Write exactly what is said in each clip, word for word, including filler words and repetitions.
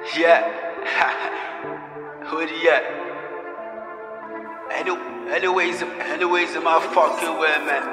Yeah. Hoodie, yeah. Any, anyways, anyways, in my fucking way, man.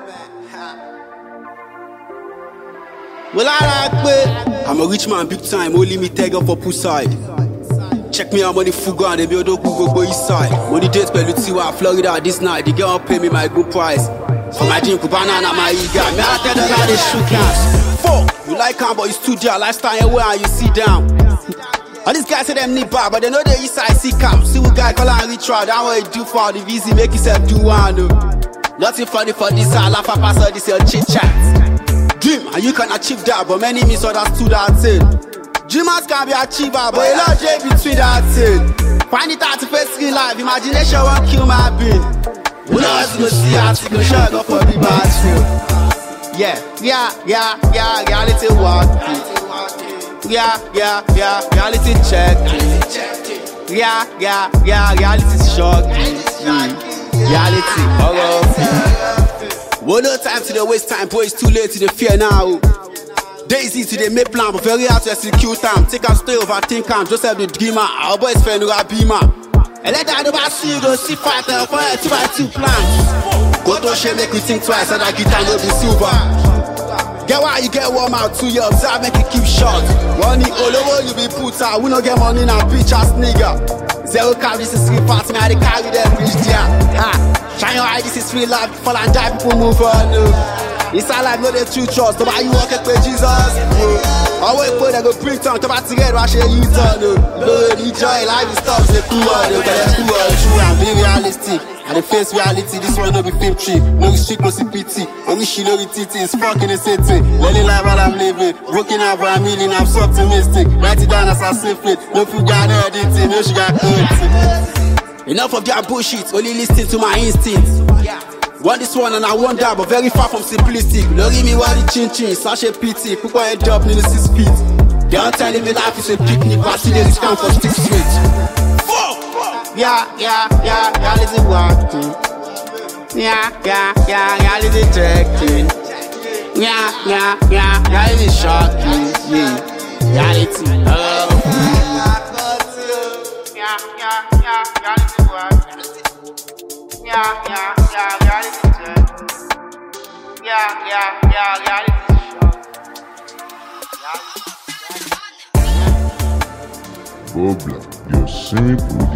Well, I like it. I'm a rich man, big time. Only me take up for poolside. Check me out, money full and they build up Google go east side. Money dates per Lutiwa, Florida this night. The girl pay me my good price. For my drink, banana, my ego. Me I tell them how they shoot class. Fuck, you like him, but you stood your lifestyle where you sit down. All these guys say them need bar, but they know the east side see camp. See what guy call and reach out. That's what you do for the V Z, make yourself do one. No. Nothing funny for this, I laugh at pass all this your chit chat. Dream, and you can achieve that, but many misunderstood that thing. Dreamers can be achiever, but a lot of J between that thing. Find it out to face real life, imagination won't kill my brain. Who knows you see how to go shut up for the bad shit. Yeah, yeah, yeah, yeah, reality walk. Yeah, yeah, yeah, reality check. Yeah, yeah, yeah, reality shock. Reality, alright. One no time to the waste time, boy, it's too late to the fear now. Daisy to the make plan, but very hard to execute time. Take a stay over, think I'm just have the dreamer. Our boys friend who are beamer. And let that over see you go see fighter for a two by two plan. Go to share, make we think twice, and I get down with the silver. Get why you get warm out two years, observe, make it keep short. Money all over you be put out, we no get money in a bitch ass nigga. Zero car, this is three parts, me I dey carry them reach there. Ha, shine your eye, this is free life, fall and die, people move on. No. It's all like no the true trust, the why you walk it with Jesus. I wait for them go bring tongue, to about to get wash you turn. No, enjoy life, it stops the cool one, but it's cool one, true and be realistic. And the face reality, this one no be film tree. No restrict, no C P T. Only she know the T T is fucking the city. Learning life while I'm living. Broken out by a million, I'm so optimistic. Write it down as I say it. No food got editing, no she got cutting. Enough of their bullshit, only listen to my instincts. Want this one and I want that, but very far from simplistic. Don't give me what the chin chin, such a pity. People end up in the six feet. They are telling me life is a picnic, but still there is come for six feet. Yeah, yeah, yeah, reality walking. Yeah, yeah, yeah, reality checking. Yeah, yeah, yeah, reality shocking. Yeah, reality. Oh. Yeah, yeah, yeah, reality walking. Yeah, yeah, yeah, reality check. Yeah, yeah, yeah, reality shock. Bobla, you're simple.